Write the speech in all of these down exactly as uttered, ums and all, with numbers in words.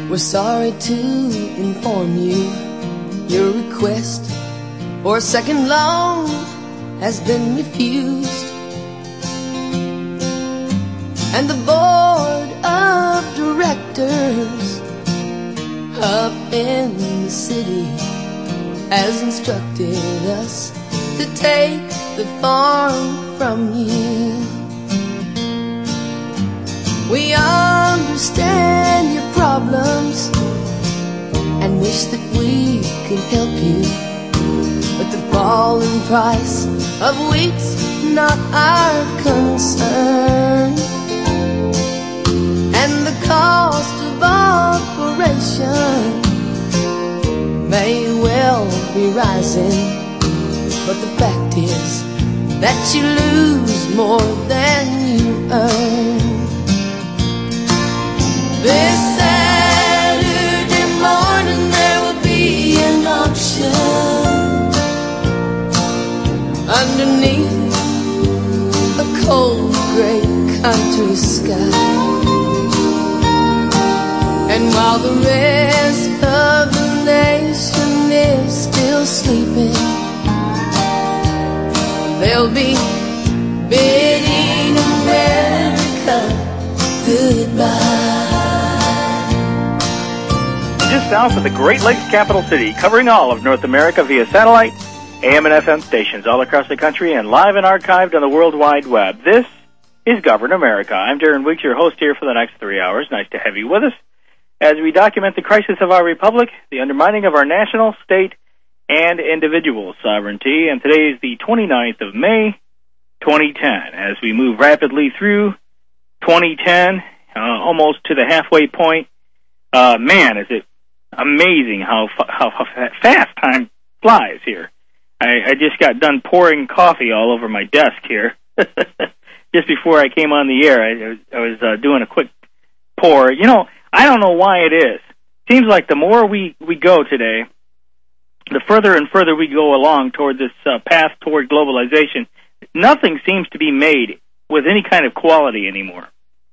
We're sorry to inform you your request for a second loan has been refused, and the board of directors up in the city has instructed us to take the farm from you. We understand your problems and wish that we could help you, but the falling price of wheat's not our concern, and the cost of operation may well be rising, but the fact is that you lose more than you earn. This Saturday morning there will be an auction underneath a cold gray country sky, and while the rest of the nation is still sleeping, they'll be bidding America goodbye. Just south of the Great Lakes capital city, covering all of North America via satellite, A M and F M stations all across the country, and live and archived on the World Wide Web. This is Govern America. I'm Darren Weeks, your host here for the next three hours. Nice to have you with us as we document the crisis of our republic, the undermining of our national, state, and individual sovereignty. And today is the twenty-ninth of May, twenty ten. As we move rapidly through twenty ten, uh, almost to the halfway point, uh, man, is it amazing how, how how fast time flies here. I, I just got done pouring coffee all over my desk here just before I came on the air. I, I was uh, doing a quick pour. You know, I don't know why it is. Seems like the more we, we go today, the further and further we go along toward this uh, path toward globalization, nothing seems to be made with any kind of quality anymore.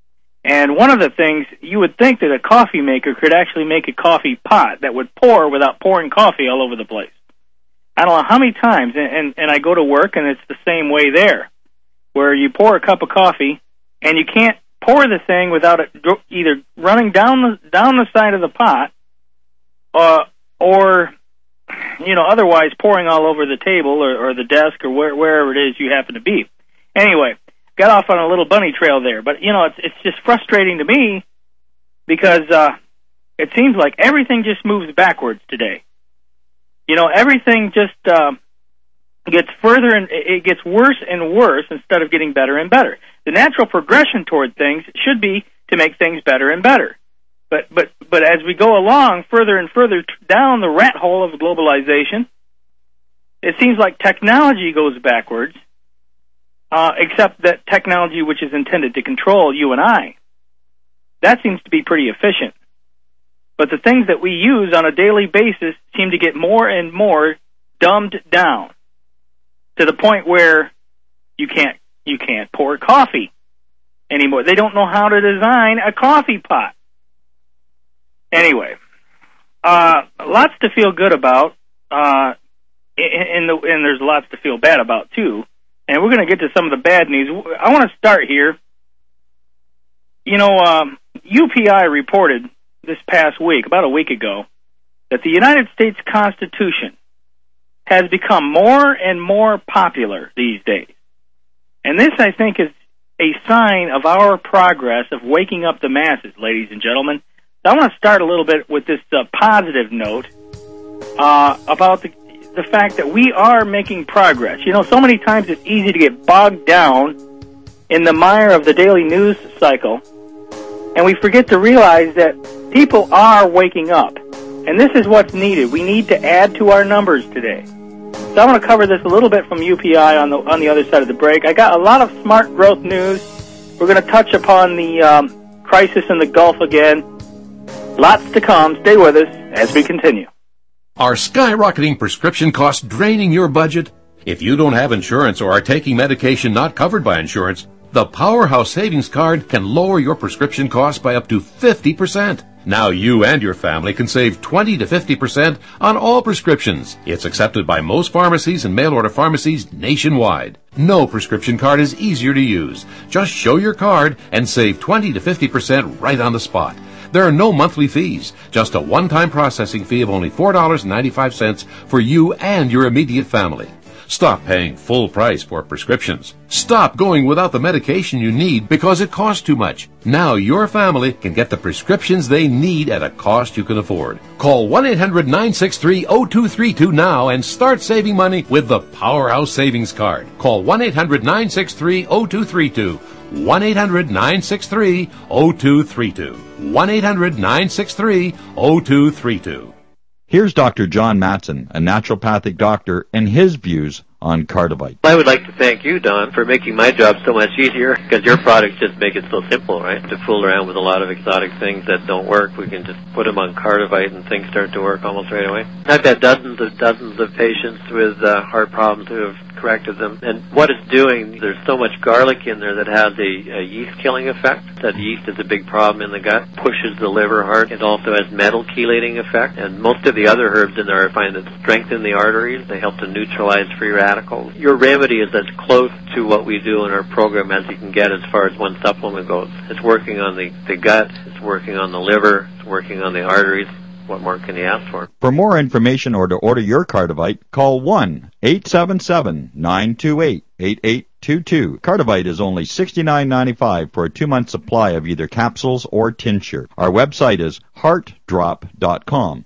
And one of the things, you would think that a coffee maker could actually make a coffee pot that would pour without pouring coffee all over the place. I don't know how many times, and, and, and I go to work, and it's the same way there, where you pour a cup of coffee, and you can't pour the thing without it either running down the down the side of the pot, uh, or, you know, otherwise pouring all over the table or, or the desk or where, wherever it is you happen to be. Anyway, got off on a little bunny trail there, but, you know, it's it's just frustrating to me because uh, it seems like everything just moves backwards today. You know, everything just uh, gets further and it gets worse and worse instead of getting better and better. The natural progression toward things should be to make things better and better. But but but as we go along further and further down the rat hole of globalization, it seems like technology goes backwards, uh, except that technology which is intended to control you and I. That seems to be pretty efficient. But the things that we use on a daily basis seem to get more and more dumbed down to the point where you can't you can't pour coffee anymore. They don't know how to design a coffee pot. Anyway, uh, lots to feel good about, uh, in the, and there's lots to feel bad about too. And we're going to get to some of the bad news. I want to start here. You know, um, U P I reported this past week, about a week ago, that the United States Constitution has become more and more popular these days. And this, I think, is a sign of our progress of waking up the masses, ladies and gentlemen. So I want to start a little bit with this uh, positive note uh, about the, the fact that we are making progress. You know, so many times it's easy to get bogged down in the mire of the daily news cycle, and we forget to realize that people are waking up. And this is what's needed. We need to add to our numbers today. So I want to cover this a little bit from U P I on the on the other side of the break. I got a lot of smart growth news. We're going to touch upon the um, crisis in the Gulf again. Lots to come. Stay with us as we continue. Are skyrocketing prescription costs draining your budget? If you don't have insurance or are taking medication not covered by insurance, The Powerhouse Savings Card can lower your prescription costs by up to fifty percent. Now you and your family can save twenty to fifty percent on all prescriptions. It's accepted by most pharmacies and mail-order pharmacies nationwide. No prescription card is easier to use. Just show your card and save twenty to fifty percent right on the spot. There are no monthly fees, just a one-time processing fee of only four dollars and ninety-five cents for you and your immediate family. Stop paying full price for prescriptions. Stop going without the medication you need because it costs too much. Now your family can get the prescriptions they need at a cost you can afford. Call one eight hundred nine six three zero two three two now and start saving money with the Powerhouse Savings Card. Call one eight hundred nine six three zero two three two. one eight hundred nine six three zero two three two. one eight hundred nine six three zero two three two. Here's Doctor John Matson, a naturopathic doctor, and his views on Cardivite. I would like to thank you, Don, for making my job so much easier, because your products just make it so simple, right? To fool around with a lot of exotic things that don't work, we can just put them on Cardivite and things start to work almost right away. I've had dozens of dozens of patients with uh, heart problems who have corrected them. And what it's doing, there's so much garlic in there that has a, a yeast-killing effect. That yeast is a big problem in the gut, pushes the liver hard. It also has metal chelating effect. And most of the other herbs in there I find that strengthen the arteries. They help to neutralize free radicals. Your remedy is as close to what we do in our program as you can get as far as one supplement goes. It's working on the, the gut, it's working on the liver, it's working on the arteries. What more can you ask for? For more information or to order your Cardivite, call one eight seven seven nine two eight eight eight two two. Cardivite is only sixty-nine ninety-five for a two-month supply of either capsules or tincture. Our website is heart drop dot com.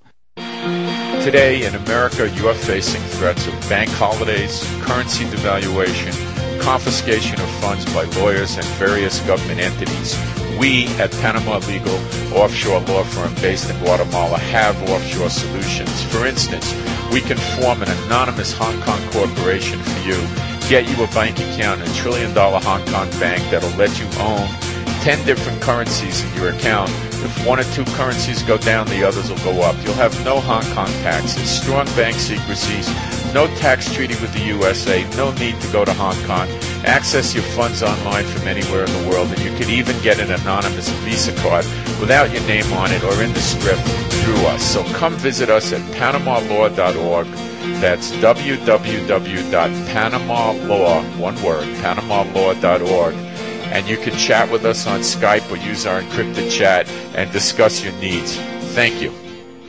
Today in America, you are facing threats of bank holidays, currency devaluation, confiscation of funds by lawyers and various government entities. We at Panama Legal, offshore law firm based in Guatemala, have offshore solutions. For instance, we can form an anonymous Hong Kong corporation for you, get you a bank account in a trillion dollar Hong Kong bank that'll let you own ten different currencies in your account. If one or two currencies go down, the others will go up. You'll have no Hong Kong taxes, strong bank secrecies, no tax treaty with the U S A, no need to go to Hong Kong. Access your funds online from anywhere in the world, and you could even get an anonymous Visa card without your name on it or in the script through us. So come visit us at panama law dot org. That's w w w dot panama law, one word, panama law dot org. And you can chat with us on Skype or use our encrypted chat and discuss your needs. Thank you.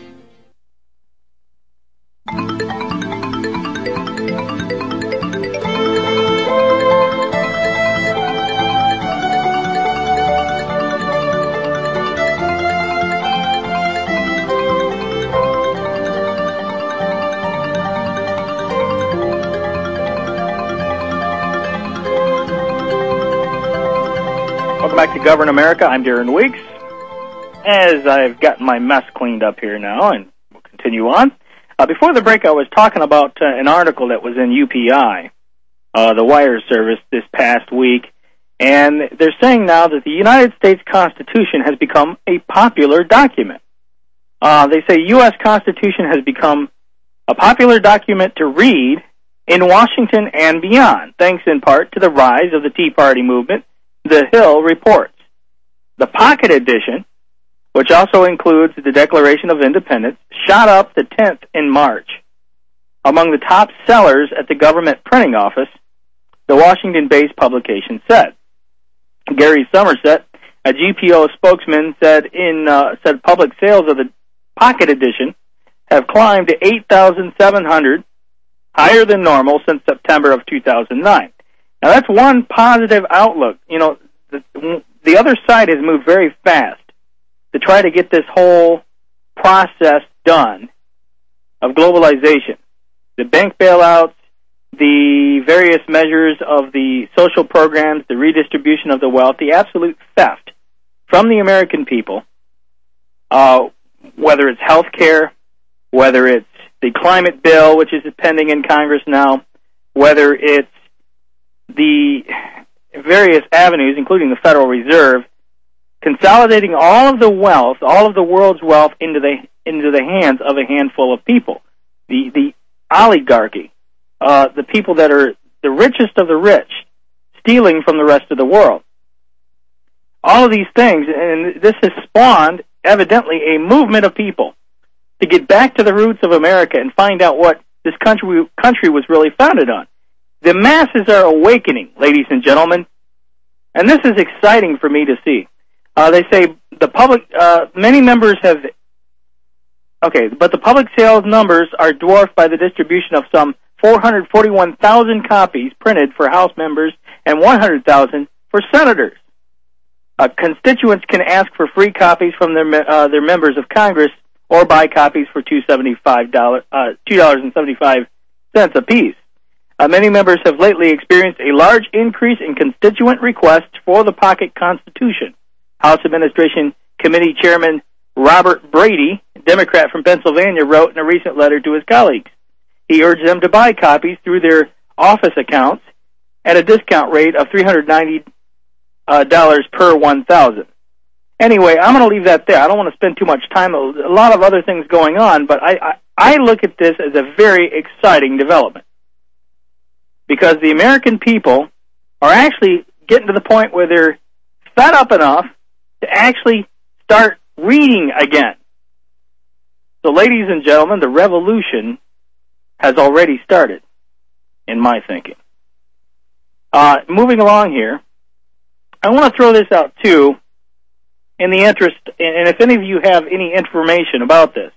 Welcome back to Govern America. I'm Darren Weeks. As I've gotten my mess cleaned up here now, and we'll continue on. Uh, before the break, I was talking about uh, an article that was in U P I, uh, the wire service, this past week, and they're saying now that the United States Constitution has become a popular document. Uh, they say U S Constitution has become a popular document to read in Washington and beyond, thanks in part to the rise of the Tea Party movement. The Hill reports. The Pocket Edition, which also includes the Declaration of Independence, shot up the tenth in March. Among the top sellers at the government printing office, the Washington-based publication said. Gary Somerset, a G P O spokesman, said in uh, said public sales of the Pocket Edition have climbed to eight thousand seven hundred, higher than normal since September of two thousand nine. Now, that's one positive outlook. You know, the, the other side has moved very fast to try to get this whole process done of globalization. The bank bailouts, the various measures of the social programs, the redistribution of the wealth, the absolute theft from the American people, uh, whether it's health care, whether it's the climate bill, which is pending in Congress now, whether it's the various avenues, including the Federal Reserve, consolidating all of the wealth, all of the world's wealth into the into the hands of a handful of people. The the oligarchy, uh, the people that are the richest of the rich, stealing from the rest of the world. All of these things, and this has spawned, evidently, a movement of people to get back to the roots of America and find out what this country country was really founded on. The masses are awakening, ladies and gentlemen, and this is exciting for me to see. Uh, they say the public, uh, many members have, okay, but the public sales numbers are dwarfed by the distribution of some four hundred forty-one thousand copies printed for House members and one hundred thousand for senators. Uh, constituents can ask for free copies from their uh, their members of Congress or buy copies for two dollars and seventy-five cents apiece. Uh, many members have lately experienced a large increase in constituent requests for the pocket constitution. House Administration Committee Chairman Robert Brady, a Democrat from Pennsylvania, wrote in a recent letter to his colleagues. He urged them to buy copies through their office accounts at a discount rate of three hundred ninety dollars uh, per one thousand. Anyway, I'm going to leave that there. I don't want to spend too much time. A lot of other things going on, but I, I, I look at this as a very exciting development because the American people are actually getting to the point where they're fed up enough to actually start reading again. So, ladies and gentlemen, the revolution has already started, in my thinking. Uh, moving along here, I want to throw this out, too, in the interest, and if any of you have any information about this.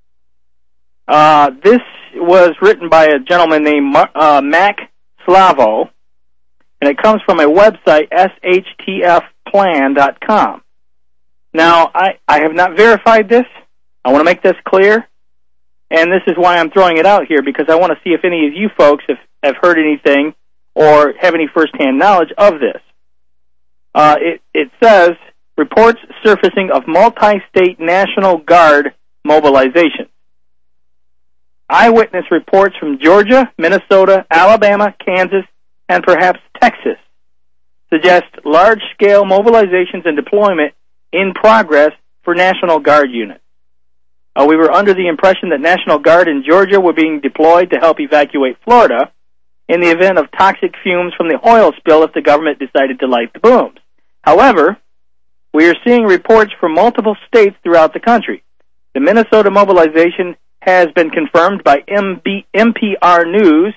Uh, this was written by a gentleman named uh, Mac Slavo, and it comes from a website, S H T F plan dot com. Now, I, I have not verified this. I want to make this clear, and this is why I'm throwing it out here, because I want to see if any of you folks have, have heard anything or have any firsthand knowledge of this. Uh, it, it says, reports surfacing of multi-state National Guard mobilization. Eyewitness reports from Georgia, Minnesota, Alabama, Kansas, and perhaps Texas suggest large-scale mobilizations and deployment in progress for National Guard units. Uh, we were under the impression that National Guard in Georgia were being deployed to help evacuate Florida in the event of toxic fumes from the oil spill if the government decided to light the booms. However, we are seeing reports from multiple states throughout the country. The Minnesota mobilization has been confirmed by M B, M P R News,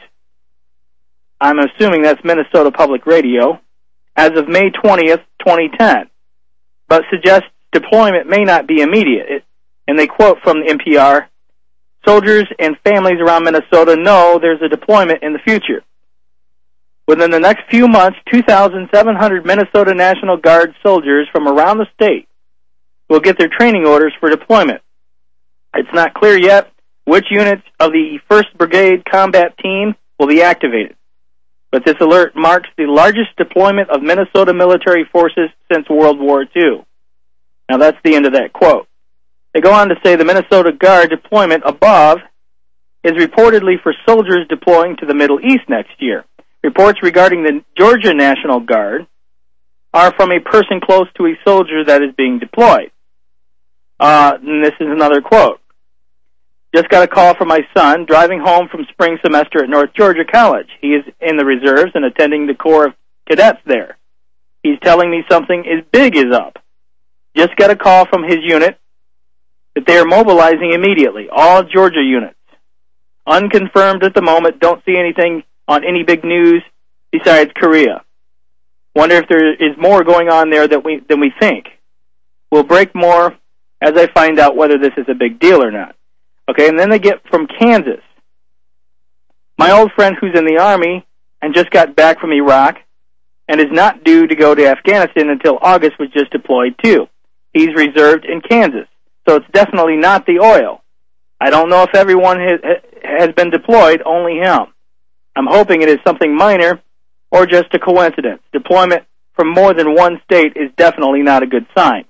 I'm assuming that's Minnesota Public Radio, as of May twentieth, twenty ten, but suggests deployment may not be immediate. It, and they quote from the N P R, soldiers and families around Minnesota know there's a deployment in the future. Within the next few months, two thousand seven hundred Minnesota National Guard soldiers from around the state will get their training orders for deployment. It's not clear yet which units of the first Brigade Combat Team will be activated, but this alert marks the largest deployment of Minnesota military forces since World War Two. Now that's the end of that quote. They go on to say the Minnesota Guard deployment above is reportedly for soldiers deploying to the Middle East next year. Reports regarding the Georgia National Guard are from a person close to a soldier that is being deployed. Uh, and this is another quote. Just got a call from my son driving home from spring semester at North Georgia College. He is in the reserves and attending the Corps of Cadets there. He's telling me something is big is up. Just got a call from his unit that they are mobilizing immediately, all Georgia units. Unconfirmed at the moment, don't see anything on any big news besides Korea. Wonder if there is more going on there that we, than we think. We'll break more as I find out whether this is a big deal or not. Okay, and then they get from Kansas. My old friend who's in the Army and just got back from Iraq and is not due to go to Afghanistan until August was just deployed too. He's reserved in Kansas, so it's definitely not the oil. I don't know if everyone has, has been deployed, only him. I'm hoping it is something minor or just a coincidence. Deployment from more than one state is definitely not a good sign.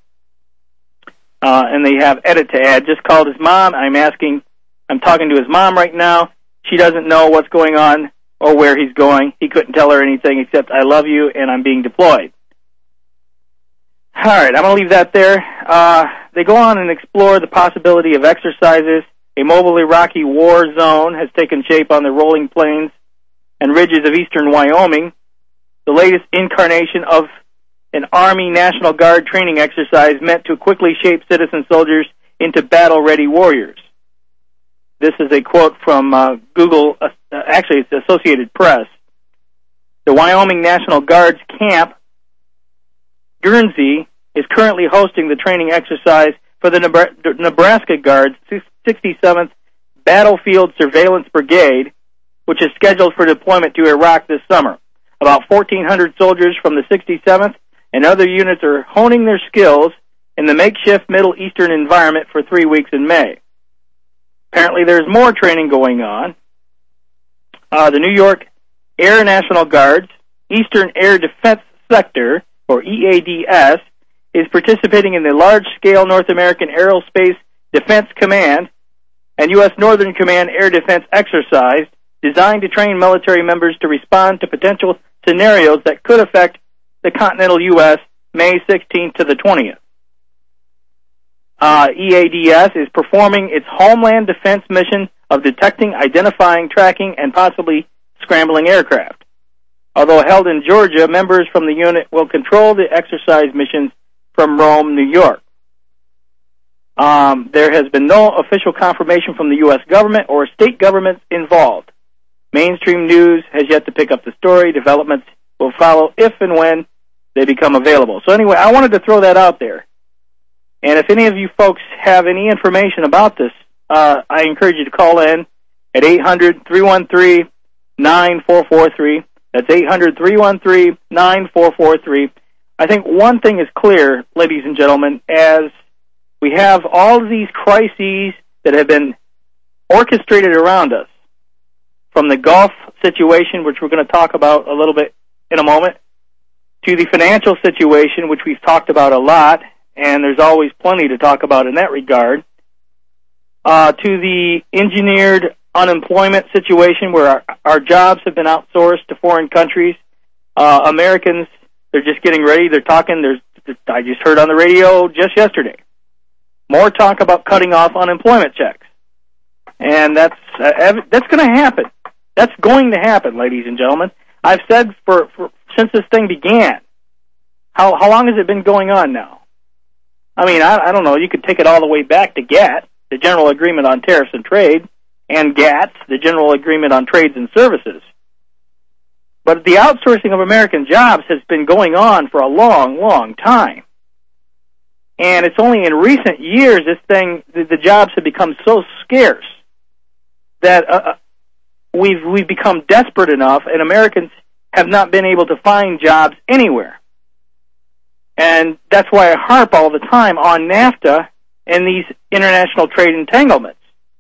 Uh, and they have edit to add. Just called his mom. I'm asking, I'm talking to his mom right now. She doesn't know what's going on or where he's going. He couldn't tell her anything except, I love you and I'm being deployed. All right, I'm going to leave that there. Uh, they go on and explore the possibility of exercises. A mobile Iraqi war zone has taken shape on the rolling plains and ridges of eastern Wyoming. the latest incarnation of an Army National Guard training exercise meant to quickly shape citizen soldiers into battle-ready warriors. This is a quote from uh, Google, uh, actually it's Associated Press. The Wyoming National Guard's Camp Guernsey is currently hosting the training exercise for the Nebraska Guard's sixty-seventh Battlefield Surveillance Brigade, which is scheduled for deployment to Iraq this summer. About fourteen hundred soldiers from the sixty-seventh and other units are honing their skills in the makeshift Middle Eastern environment for three weeks in May. Apparently there's more training going on. Uh, the New York Air National Guard's Eastern Air Defense Sector, or E A D S, is participating in the large-scale North American Aerospace Defense Command and U S Northern Command Air Defense exercise designed to train military members to respond to potential scenarios that could affect the continental U S May sixteenth to the twentieth. Uh, E A D S is performing its homeland defense mission of detecting, identifying, tracking, and possibly scrambling aircraft. Although held in Georgia, members from the unit will control the exercise missions from Rome, New York. Um, there has been no official confirmation from the U S government or state governments involved. Mainstream news has yet to pick up the story. Developments will follow if and when they become available. So anyway, I wanted to throw that out there. And if any of you folks have any information about this, uh, I encourage you to call in at eight hundred, three one three, nine four four three. That's eight hundred, three one three, nine four four three. I think one thing is clear, ladies and gentlemen, as we have all of these crises that have been orchestrated around us, from the Gulf situation, which we're going to talk about a little bit in a moment, to the financial situation, which we've talked about a lot, and there's always plenty to talk about in that regard, uh, to the engineered unemployment situation where our, our jobs have been outsourced to foreign countries. Uh, Americans, they're just getting ready. They're talking, there's, I just heard on the radio just yesterday, more talk about cutting off unemployment checks. And that's uh, ev- that's going to happen. That's going to happen, ladies and gentlemen. I've said for, for since this thing began, how how long has it been going on now? I mean, I, I don't know. You could take it all the way back to GATT, the General Agreement on Tariffs and Trade, and GATS, the General Agreement on Trades and Services. But the outsourcing of American jobs has been going on for a long, long time. And it's only in recent years this thing, the, the jobs have become so scarce that uh, we've we've become desperate enough, and Americans have not been able to find jobs anywhere. And that's why I harp all the time on NAFTA and these international trade entanglements.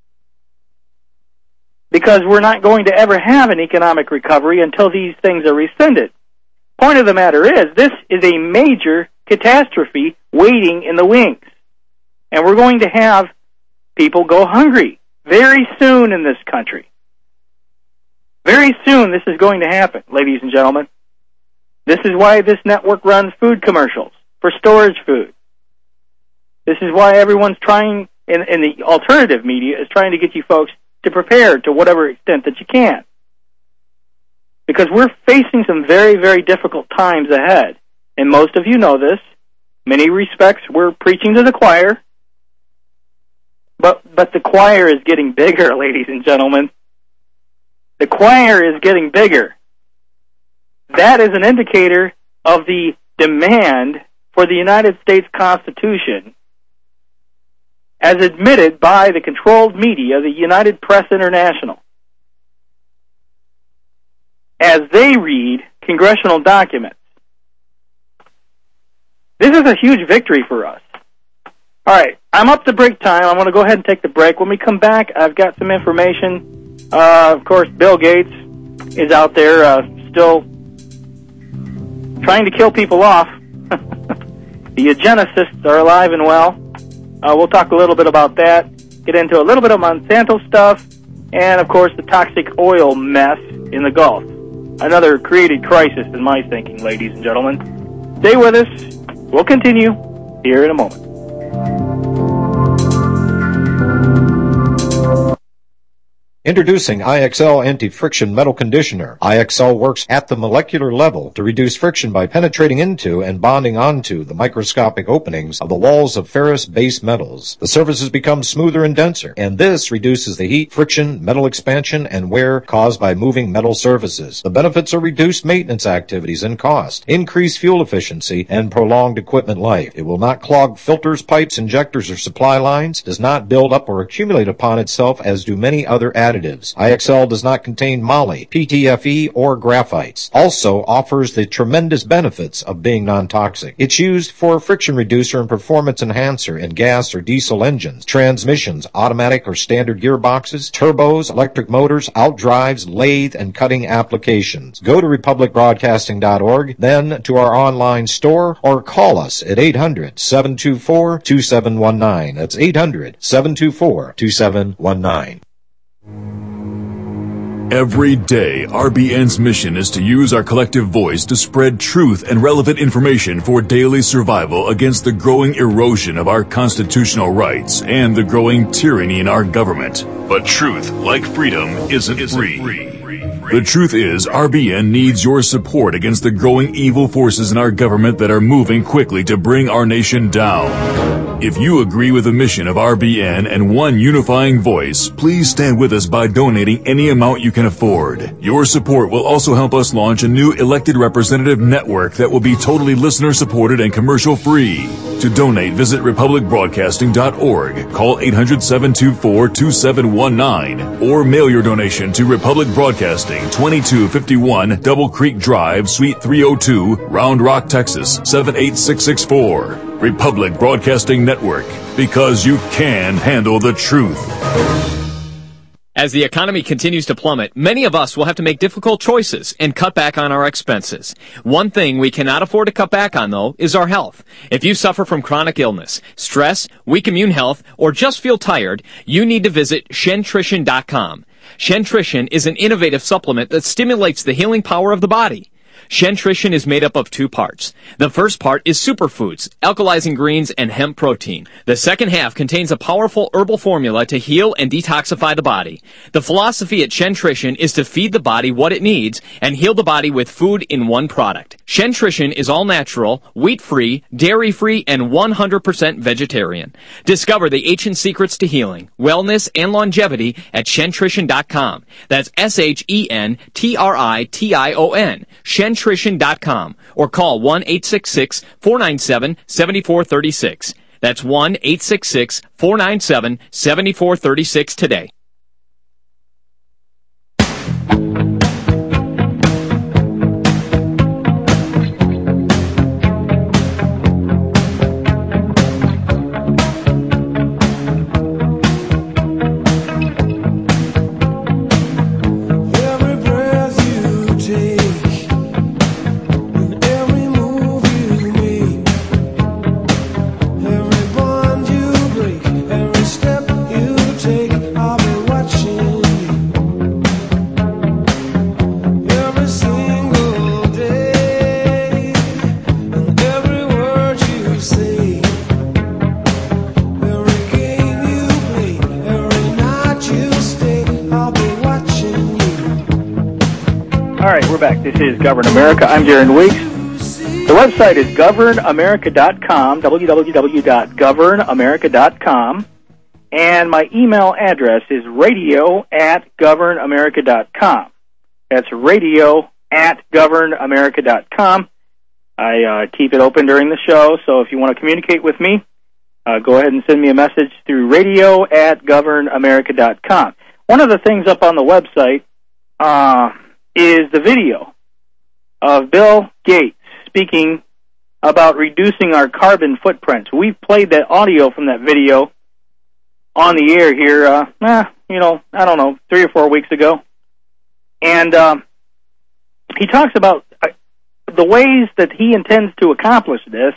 Because we're not going to ever have an economic recovery until these things are rescinded. Point of the matter is, this is a major catastrophe waiting in the wings. And we're going to have people go hungry very soon in this country. Very soon this is going to happen, ladies and gentlemen. This is why this network runs food commercials for storage food. This is why everyone's trying, in, in the alternative media, is trying to get you folks to prepare to whatever extent that you can. Because we're facing some very, very difficult times ahead. And most of you know this. In many respects, we're preaching to the choir. But but the choir is getting bigger, ladies and gentlemen. The choir is getting bigger. That is an indicator of the demand for the United States Constitution as admitted by the controlled media, the United Press International, as they read congressional documents. This is a huge victory for us. All right, I'm up to break time. I'm going to go ahead and take the break. When we come back, I've got some information. Uh, of course, Bill Gates is out there uh, still trying to kill people off. The eugenicists are alive and well. Uh, we'll talk a little bit about that, get into a little bit of Monsanto stuff, and, of course, the toxic oil mess in the Gulf. Another created crisis in my thinking, ladies and gentlemen. Stay with us. We'll continue here in a moment. Introducing I X L Anti-Friction Metal Conditioner. I X L works at the molecular level to reduce friction by penetrating into and bonding onto the microscopic openings of the walls of ferrous-based metals. The surfaces become smoother and denser, and this reduces the heat, friction, metal expansion, and wear caused by moving metal surfaces. The benefits are reduced maintenance activities and cost, increased fuel efficiency, and prolonged equipment life. It will not clog filters, pipes, injectors, or supply lines, does not build up or accumulate upon itself as do many other additives. I X L does not contain moly, P T F E, or graphites. Also offers the tremendous benefits of being non-toxic. It's used for friction reducer and performance enhancer in gas or diesel engines, transmissions, automatic or standard gearboxes, turbos, electric motors, outdrives, lathe, and cutting applications. Go to republic broadcasting dot org, then to our online store, or call us at eight hundred, seven two four, two seven one nine. That's eight hundred, seven two four, two seven one nine. Every day, R B N's mission is to use our collective voice to spread truth and relevant information for daily survival against the growing erosion of our constitutional rights and the growing tyranny in our government. But truth, like freedom, isn't free. The truth is, R B N needs your support against the growing evil forces in our government that are moving quickly to bring our nation down. If you agree with the mission of R B N and one unifying voice, please stand with us by donating any amount you can afford. Your support will also help us launch a new elected representative network that will be totally listener-supported and commercial-free. To donate, visit republic broadcasting dot org, call eight hundred, seven two four, two seven one nine, or mail your donation to Republic Broadcasting, twenty-two fifty-one Double Creek Drive, Suite three oh two, Round Rock, Texas, seven eight six six four. Republic Broadcasting Network, because you can handle the truth. As the economy continues to plummet, many of us will have to make difficult choices and cut back on our expenses. One thing we cannot afford to cut back on, though, is our health. If you suffer from chronic illness, stress, weak immune health, or just feel tired, you need to visit Shentrition dot com. Shentrition is an innovative supplement that stimulates the healing power of the body. Shentrition is made up of two parts. The first part is superfoods, alkalizing greens, and hemp protein. The second half contains a powerful herbal formula to heal and detoxify the body. The philosophy at Shentrition is to feed the body what it needs and heal the body with food in one product. Shentrition is all natural, wheat-free, dairy-free, and one hundred percent vegetarian. Discover the ancient secrets to healing, wellness, and longevity at Shentrition dot com. That's S H E N T R I T I O N. Shentrition dot com, or call one eight six six, four nine seven, seven four three six. That's one eight six six, four nine seven, seven four three six today. Back. This is Govern America. I'm Darren Weeks. The website is govern america dot com, w w w dot govern america dot com, and my email address is radio at govern america dot com. That's radio at govern america dot com. I uh, keep it open during the show, so if you want to communicate with me, uh, go ahead and send me a message through radio at govern america dot com. One of the things up on the website uh, is the video of Bill Gates speaking about reducing our carbon footprint. We've played that audio from that video on the air here, uh, eh, you know, I don't know, three or four weeks ago. And um, he talks about uh, the ways that he intends to accomplish this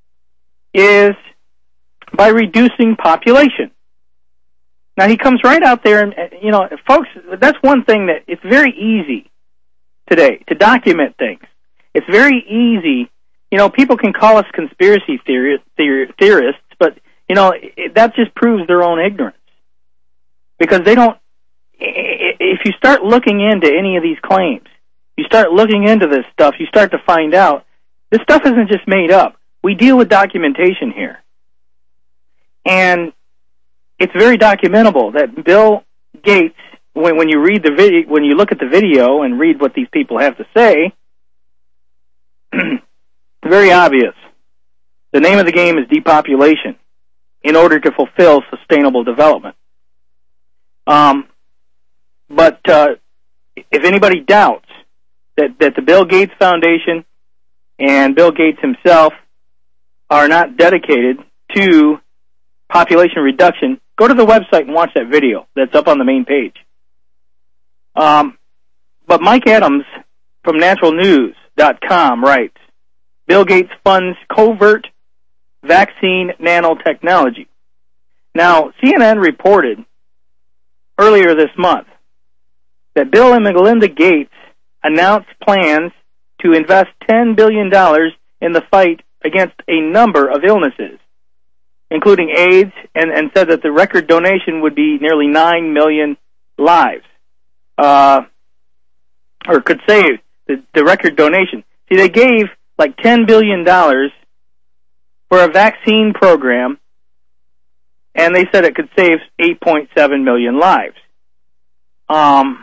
is by reducing population. Now, he comes right out there, and, you know, folks, that's one thing that it's very easy today to document things. It's very easy. You know, people can call us conspiracy theori- theor- theorists, but, you know, it, that just proves their own ignorance. Because they don't, if you start looking into any of these claims, you start looking into this stuff, you start to find out this stuff isn't just made up. We deal with documentation here. And it's very documentable that Bill Gates, when, when you read the video, when you look at the video and read what these people have to say, very obvious. The name of the game is depopulation in order to fulfill sustainable development. Um, but uh, if anybody doubts that, that the Bill Gates Foundation and Bill Gates himself are not dedicated to population reduction, go to the website and watch that video that's up on the main page. Um, but Mike Adams from natural news dot com writes, Bill Gates funds covert vaccine nanotechnology. Now, C N N reported earlier this month that Bill and Melinda Gates announced plans to invest ten billion dollars in the fight against a number of illnesses, including AIDS, and, and said that the record donation would be nearly nine million lives, uh, or could save the, the record donation. See, they gave like ten billion dollars for a vaccine program, and they said it could save eight point seven million lives. Um,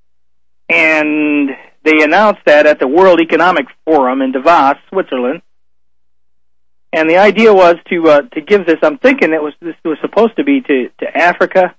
and they announced that at the World Economic Forum in Davos, Switzerland. And the idea was to uh, to give this. I'm thinking it was this was supposed to be to to Africa,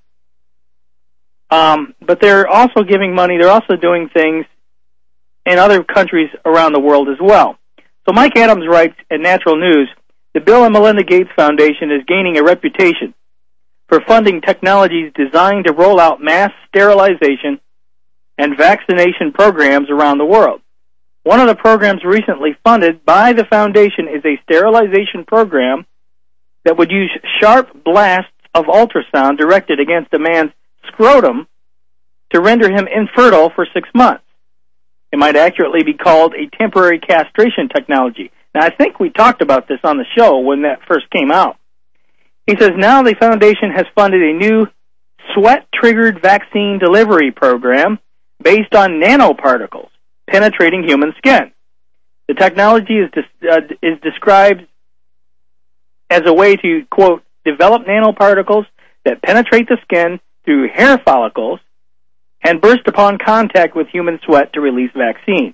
um, but they're also giving money. They're also doing things in other countries around the world as well. So Mike Adams writes at Natural News, the Bill and Melinda Gates Foundation is gaining a reputation for funding technologies designed to roll out mass sterilization and vaccination programs around the world. One of the programs recently funded by the foundation is a sterilization program that would use sharp blasts of ultrasound directed against a man's scrotum to render him infertile for six months. It might accurately be called a temporary castration technology. Now, I think we talked about this on the show when that first came out. He says now the foundation has funded a new sweat-triggered vaccine delivery program based on nanoparticles penetrating human skin. The technology is des- uh, is described as a way to, quote, develop nanoparticles that penetrate the skin through hair follicles and burst upon contact with human sweat to release vaccines.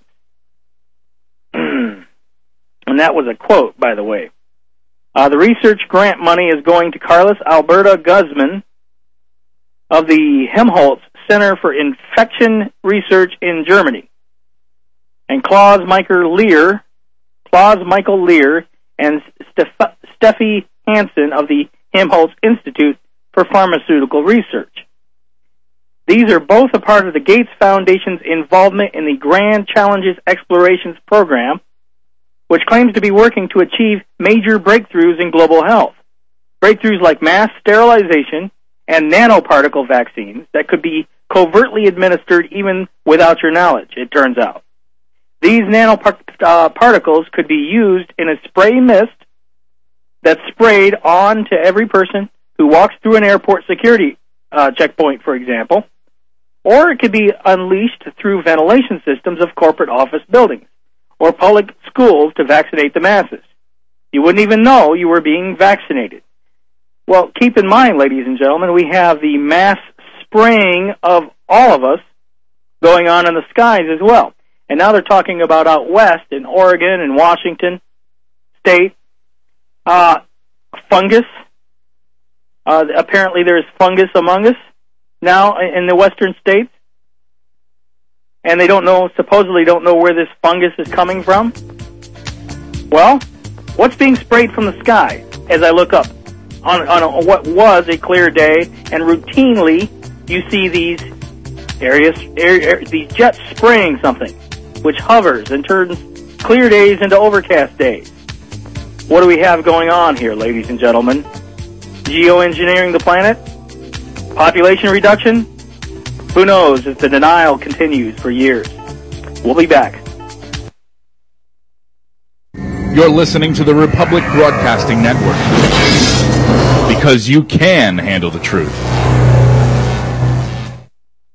And that was a quote, by the way. Uh, the research grant money is going to Carlos Alberto Guzman of the Helmholtz Center for Infection Research in Germany, and Klaus Michael Lear, Klaus Michael Lear, and Steph- Steffi Hansen of the Helmholtz Institute for Pharmaceutical Research. These are both a part of the Gates Foundation's involvement in the Grand Challenges Explorations Program, which claims to be working to achieve major breakthroughs in global health. Breakthroughs like mass sterilization and nanoparticle vaccines that could be covertly administered even without your knowledge, it turns out. These nanoparticles could be used in a spray mist that's sprayed on to every person who walks through an airport security uh, checkpoint, for example, or it could be unleashed through ventilation systems of corporate office buildings or public schools to vaccinate the masses. You wouldn't even know you were being vaccinated. Well, keep in mind, ladies and gentlemen, we have the mass spraying of all of us going on in the skies as well. And now they're talking about out west in Oregon and Washington State, uh, fungus. Uh, apparently there's fungus among us now in the western states. And they don't know, supposedly don't know where this fungus is coming from. Well, what's being sprayed from the sky as I look up on, on a, what was a clear day, and routinely you see these areas, air, air, these jets spraying something, which hovers and turns clear days into overcast days. What do we have going on here, ladies and gentlemen? Geoengineering the planet? Population reduction? Who knows if the denial continues for years. We'll be back. You're listening to the Republic Broadcasting Network, because you can handle the truth.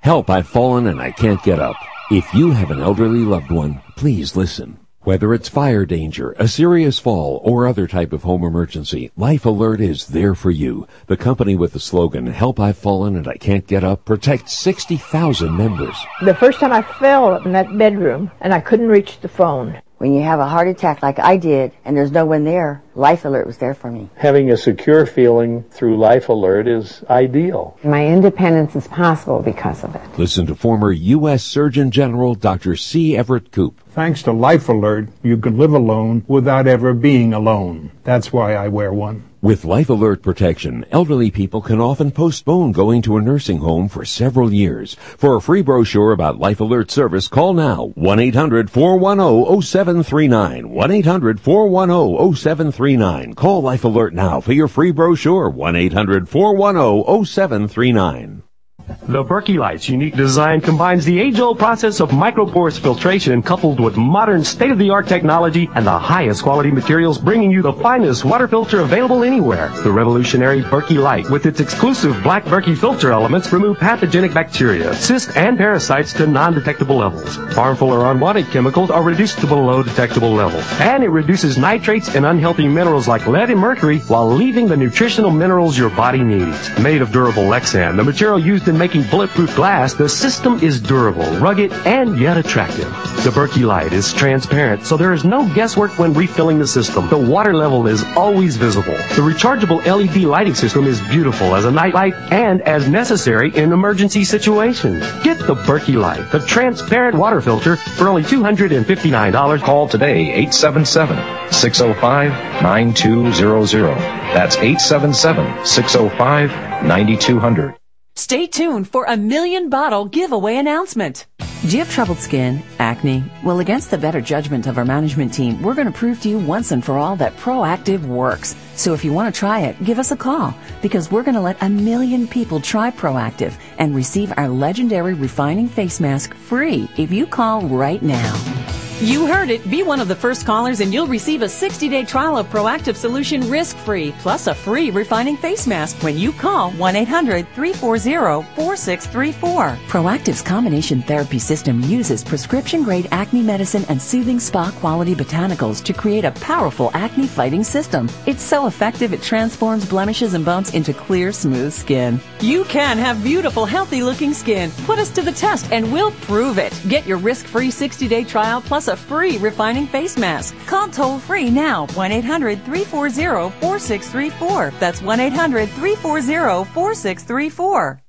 Help, I've fallen and I can't get up. If you have an elderly loved one, please listen. Whether it's fire danger, a serious fall, or other type of home emergency, Life Alert is there for you. The company with the slogan, Help, I've fallen and I can't get up, protects sixty thousand members. The first time I fell in that bedroom and I couldn't reach the phone. When you have a heart attack like I did and there's no one there, Life Alert was there for me. Having a secure feeling through Life Alert is ideal. My independence is possible because of it. Listen to former U S Surgeon General Doctor C. Everett Koop. Thanks to Life Alert, you can live alone without ever being alone. That's why I wear one. With Life Alert protection, elderly people can often postpone going to a nursing home for several years. For a free brochure about Life Alert service, call now one eight hundred four one zero zero seven three nine. one eight hundred four one zero zero seven three nine. Call Life Alert now for your free brochure. one eight hundred four one zero zero seven three nine. The Berkey Light's unique design combines the age-old process of microporous filtration coupled with modern state-of-the-art technology and the highest quality materials, bringing you the finest water filter available anywhere. The revolutionary Berkey Light, with its exclusive black Berkey filter elements, remove pathogenic bacteria, cysts, and parasites to non-detectable levels. Harmful or unwanted chemicals are reduced to below detectable levels. And it reduces nitrates and unhealthy minerals like lead and mercury while leaving the nutritional minerals your body needs. Made of durable Lexan, the material used in making bulletproof glass, the system is durable, rugged, and yet attractive. The Berkey Light is transparent, so there is no guesswork when refilling the system. The water level is always visible. The rechargeable L E D lighting system is beautiful as a nightlight and as necessary in emergency situations. Get the Berkey Light, the transparent water filter, for only two hundred fifty-nine dollars. Call today, eight seven seven, six zero five, nine two zero zero. That's eight seven seven, six zero five, nine two zero zero. Stay tuned for a million bottle giveaway announcement. Do you have troubled skin, acne? Well, against the better judgment of our management team, we're going to prove to you once and for all that Proactiv works. So if you want to try it, give us a call, because we're going to let a million people try Proactiv and receive our legendary refining face mask free if you call right now. You heard it. Be one of the first callers and you'll receive a sixty-day trial of Proactiv Solution risk-free, plus a free refining face mask when you call one eight hundred three four zero four six three four. Proactiv's combination therapy system uses prescription-grade acne medicine and soothing spa-quality botanicals to create a powerful acne-fighting system. It's so effective it transforms blemishes and bumps into clear, smooth skin. You can have beautiful, healthy-looking skin. Put us to the test and we'll prove it. Get your risk-free sixty-day trial plus a free refining face mask. Call toll-free now, one eight hundred three four zero four six three four. That's one eight hundred three four zero four six three four.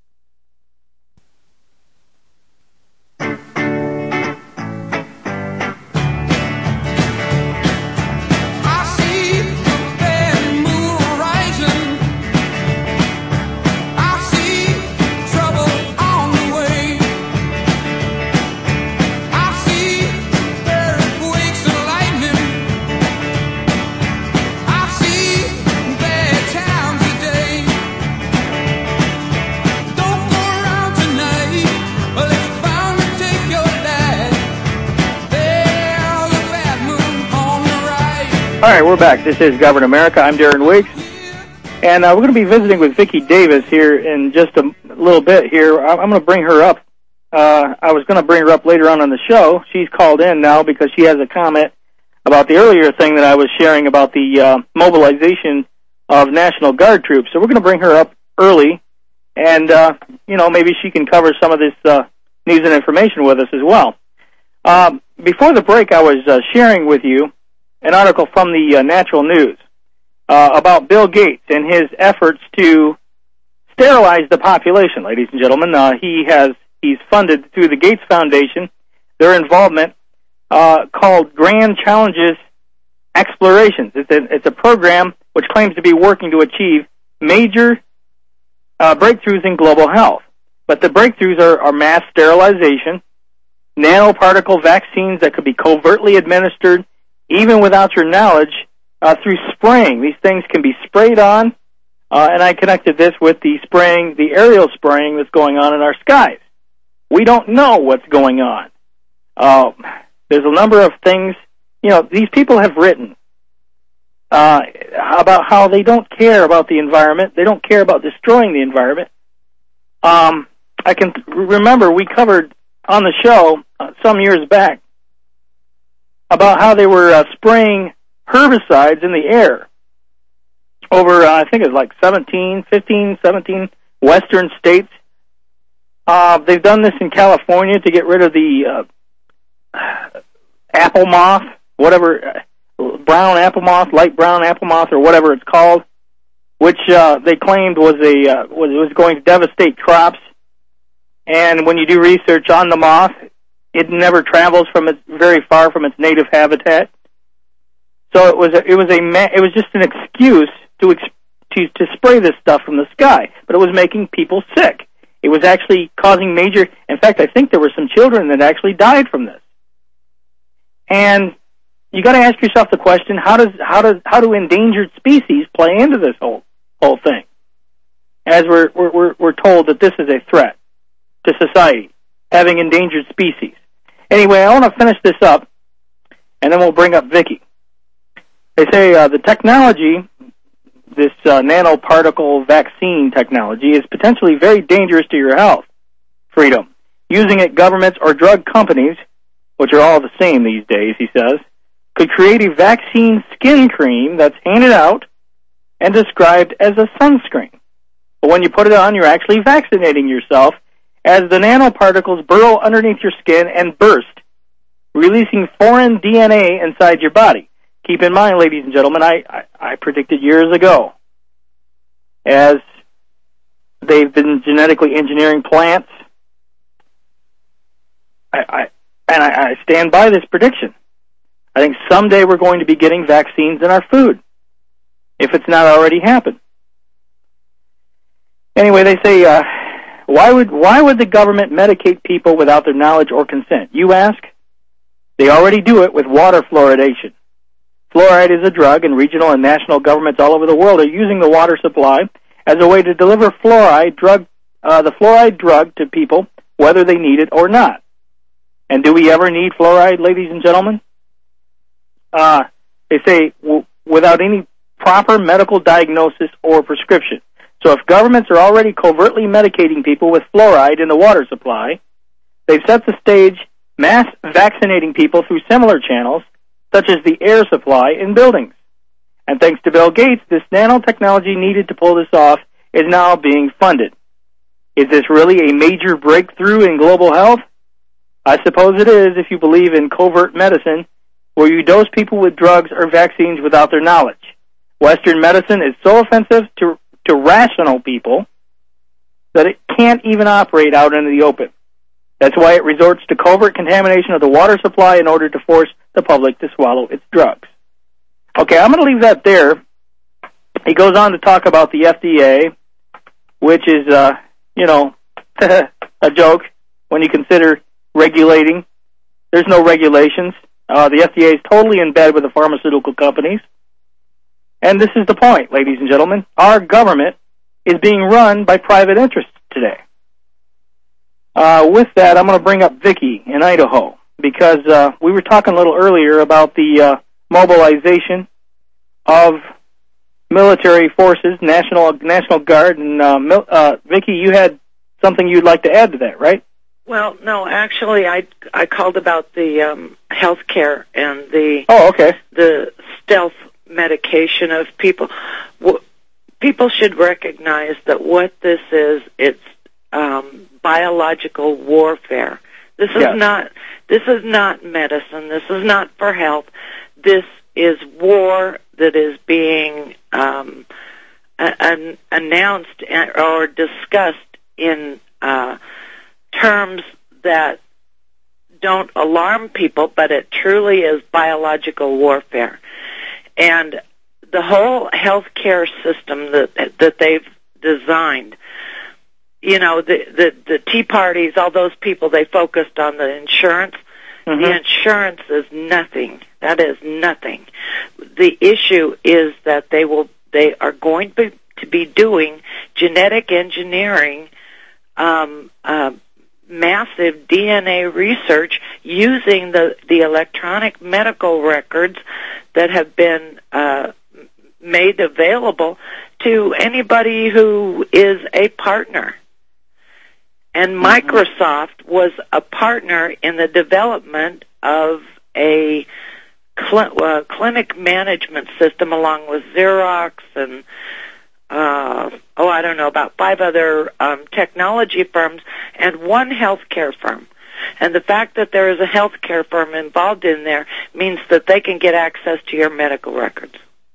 All right, we're back. This is Govern America. I'm Darren Wiggs, and uh, we're going to be visiting with Vicki Davis here in just a little bit here. I'm going to bring her up. Uh, I was going to bring her up later on in the show. She's called in now because she has a comment about the earlier thing that I was sharing about the uh, mobilization of National Guard troops. So we're going to bring her up early, and, uh, you know, maybe she can cover some of this uh, news and information with us as well. Uh, before the break, I was uh, sharing with you an article from the uh, Natural News uh, about Bill Gates and his efforts to sterilize the population, ladies and gentlemen. Uh, he has he's funded through the Gates Foundation their involvement uh, called Grand Challenges Explorations. It's a, it's a program which claims to be working to achieve major uh, breakthroughs in global health. But the breakthroughs are, are mass sterilization, nanoparticle vaccines that could be covertly administered even without your knowledge, uh, through spraying. These things can be sprayed on, uh, and I connected this with the spraying, the aerial spraying that's going on in our skies. We don't know what's going on. Uh, there's a number of things, you know, these people have written uh, about how they don't care about the environment. They don't care about destroying the environment. Um, I can remember we covered on the show uh, some years back about how they were uh, spraying herbicides in the air over, uh, I think it was like seventeen, fifteen, seventeen western states. Uh, they've done this in California to get rid of the uh, apple moth, whatever, uh, brown apple moth, light brown apple moth, or whatever it's called, which uh, they claimed was a uh, was, was going to devastate crops. And when you do research on the moth, it never travels from its very far from its native habitat. So it was a, it was a it was just an excuse to to to spray this stuff from the sky, but it was making people sick. It was actually causing major. In fact, I think there were some children that actually died from this. And you got to ask yourself the question: How does how does how do endangered species play into this whole whole thing? As we're we're we're told that this is a threat to society, having endangered species. Anyway, I want to finish this up, and then we'll bring up Vicki. They say uh, the technology, this uh, nanoparticle vaccine technology, is potentially very dangerous to your health, Freedom. Using it, governments or drug companies, which are all the same these days, he says, could create a vaccine skin cream that's handed out and described as a sunscreen. But when you put it on, you're actually vaccinating yourself, as the nanoparticles burrow underneath your skin and burst, releasing foreign D N A inside your body. Keep in mind, ladies and gentlemen, I, I, I predicted years ago, as they've been genetically engineering plants, I, I, and I, I stand by this prediction. I think someday we're going to be getting vaccines in our food, if it's not already happened. Anyway, they say, uh, Why would why would the government medicate people without their knowledge or consent? You ask? They already do it with water fluoridation. Fluoride is a drug, and regional and national governments all over the world are using the water supply as a way to deliver fluoride drug, uh, the fluoride drug to people, whether they need it or not. And do we ever need fluoride, ladies and gentlemen? Uh, they say w- without any proper medical diagnosis or prescription. So if governments are already covertly medicating people with fluoride in the water supply, they've set the stage mass vaccinating people through similar channels, such as the air supply in buildings. And thanks to Bill Gates, this nanotechnology needed to pull this off is now being funded. Is this really a major breakthrough in global health? I suppose it is if you believe in covert medicine, where you dose people with drugs or vaccines without their knowledge. Western medicine is so offensive to to rational people that it can't even operate out into the open. That's why it resorts to covert contamination of the water supply in order to force the public to swallow its drugs. Okay, I'm going to leave that there. He goes on to talk about the F D A, which is, uh, you know, a joke when you consider regulating. There's no regulations. Uh, the F D A is totally in bed with the pharmaceutical companies. And this is the point, ladies and gentlemen. Our government is being run by private interests today. Uh, with that, I'm going to bring up Vicki in Idaho, because uh, we were talking a little earlier about the uh, mobilization of military forces, National National Guard, and uh, mil- uh, Vicki, you had something you'd like to add to that, right? Well, no, actually, I I called about the um, health care and the oh, okay, the stealth medication of people. W- people should recognize that what this is, it's um, biological warfare. This is yes. not this is not medicine. This is not for health. This is war that is being um, an, announced or discussed in uh, terms that don't alarm people, but it truly is biological warfare. And the whole healthcare system that that they've designed, you know, the, the, the Tea Parties, all those people, they focused on the insurance. Mm-hmm. The insurance is nothing. That is nothing. The issue is that they will they are going to, to be doing genetic engineering, um, uh, massive D N A research using the, the electronic medical records that have been uh, made available to anybody who is a partner. And Microsoft was a partner in the development of a cl- uh, clinic management system along with Xerox and, uh, oh, I don't know, about five other um, technology firms and one healthcare firm. And the fact that there is a healthcare firm involved in there means that they can get access to your medical records.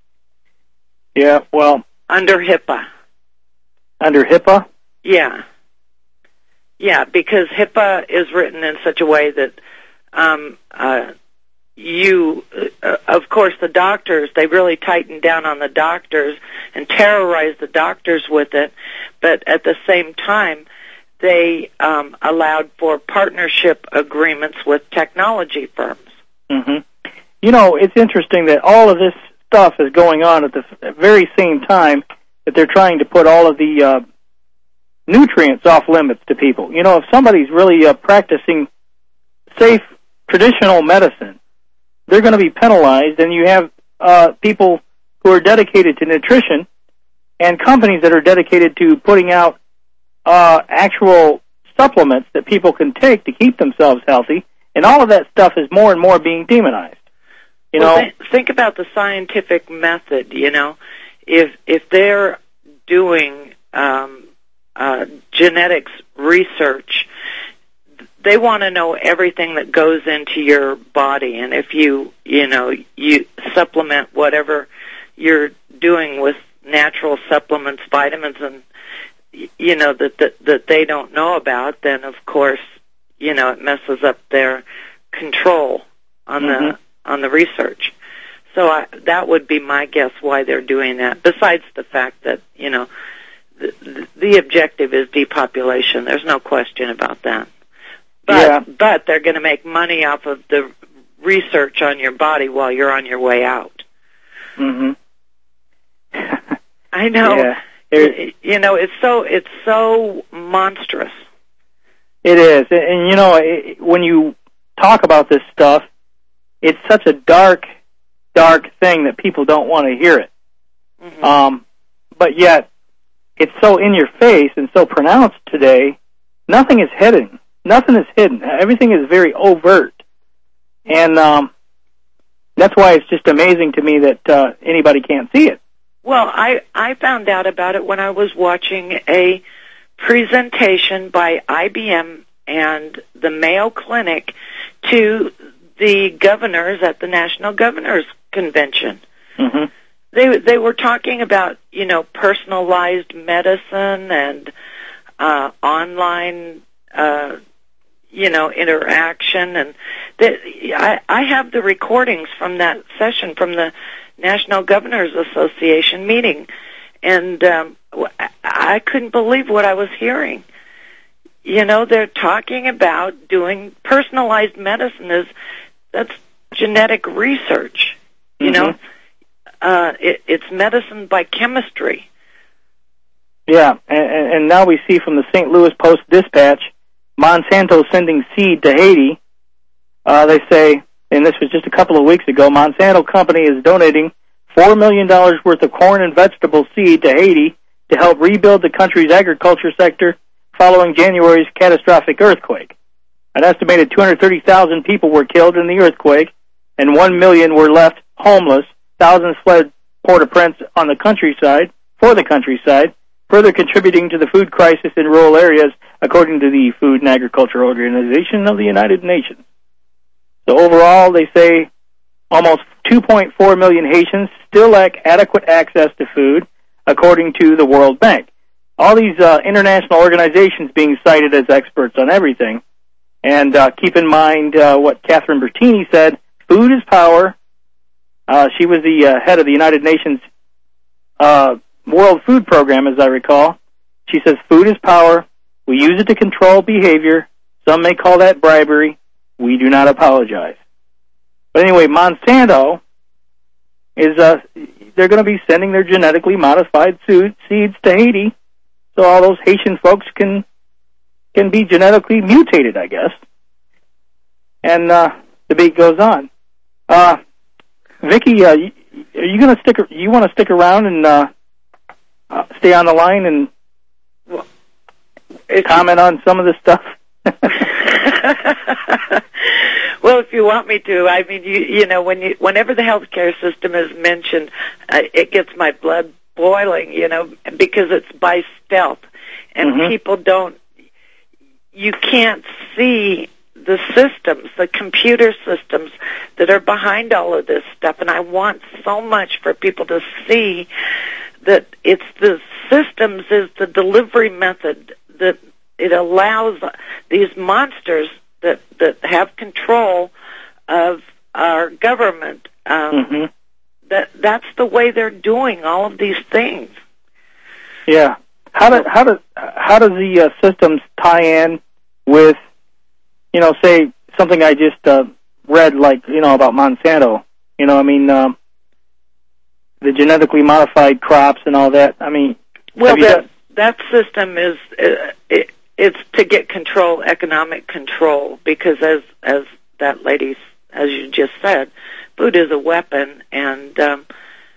Yeah, well... Under HIPAA. Under HIPAA? Yeah. Yeah, because HIPAA is written in such a way that um, uh, you, uh, of course, the doctors, they really tightened down on the doctors and terrorized the doctors with it, but at the same time, they um, allowed for partnership agreements with technology firms. Mm-hmm. You know, it's interesting that all of this stuff is going on at the very same time that they're trying to put all of the uh, nutrients off limits to people. You know, if somebody's really uh, practicing safe, traditional medicine, they're going to be penalized, and you have uh, people who are dedicated to nutrition and companies that are dedicated to putting out uh, actual supplements that people can take to keep themselves healthy, and all of that stuff is more and more being demonized. You well, know, th- think about the scientific method, you know. If, if they're doing... Um, Uh, genetics research, they want to know everything that goes into your body, and if you, you know, you supplement whatever you're doing with natural supplements, vitamins, and, you know, that, that, that they don't know about, then of course, you know, it messes up their control on mm-hmm. the, on the research. So I, that would be my guess why they're doing that, besides the fact that, you know, The, the objective is depopulation. There's no question about that. But, yeah. but they're going to make money off of the research on your body while you're on your way out. Mm-hmm. I know. Yeah. It, you know, it's so it's so monstrous. It is. And, and you know, it, when you talk about this stuff, it's such a dark, dark thing that people don't want to hear it. Mm-hmm. Um, but yet, it's so in your face and so pronounced today, nothing is hidden. Nothing is hidden. Everything is very overt. And um, that's why it's just amazing to me that uh, anybody can't see it. Well, I, I found out about it when I was watching a presentation by I B M and the Mayo Clinic to the governors at the National Governors Convention. Mm-hmm. They they were talking about, you know, personalized medicine and uh, online, uh, you know, interaction, and the, I I have the recordings from that session from the National Governors Association meeting, and um, I couldn't believe what I was hearing. You know, they're talking about doing personalized medicine is that's genetic research. You mm-hmm. know. Uh, it, it's medicine by chemistry. Yeah, and, and now we see from the Saint Louis Post-Dispatch, Monsanto sending seed to Haiti. Uh, they say, and this was just a couple of weeks ago, Monsanto Company is donating four million dollars worth of corn and vegetable seed to Haiti to help rebuild the country's agriculture sector following January's catastrophic earthquake. An estimated two hundred thirty thousand people were killed in the earthquake, and one million were left homeless. Thousands fled Port-au-Prince on the countryside, for the countryside, further contributing to the food crisis in rural areas, according to the Food and Agriculture Organization of the United Nations. So overall, they say almost two point four million Haitians still lack adequate access to food, according to the World Bank. All these uh, international organizations being cited as experts on everything. And uh, keep in mind uh, what Catherine Bertini said, food is power. Uh, she was the uh, head of the United Nations uh, World Food Program, as I recall. She says, food is power. We use it to control behavior. Some may call that bribery. We do not apologize. But anyway, Monsanto is, uh, they're going to be sending their genetically modified seeds to Haiti so all those Haitian folks can can be genetically mutated, I guess. And uh, the debate goes on. Uh, Vicki, uh, you, are you going to stick? You want to stick around and uh, uh, stay on the line? And comment on some of the stuff? Well, if you want me to, I mean, you you know, when you whenever the healthcare system is mentioned, uh, it gets my blood boiling, you know, because it's by stealth, and Mm-hmm. people don't. You can't see the systems, the computer systems that are behind all of this stuff, and I want so much for people to see that it's the systems is the delivery method that it allows these monsters that that have control of our government. Um, Mm-hmm. That that's the way they're doing all of these things. Yeah. How do how do how does the uh, systems tie in with, you know, say something I just uh, read, like, you know, about Monsanto? You know, I mean, um, the genetically modified crops and all that. I mean, well, have you that done- that system is uh, it, it's to get control, economic control, because as as that lady, as you just said, food is a weapon, and um,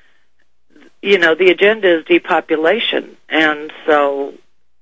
you know, the agenda is depopulation, and so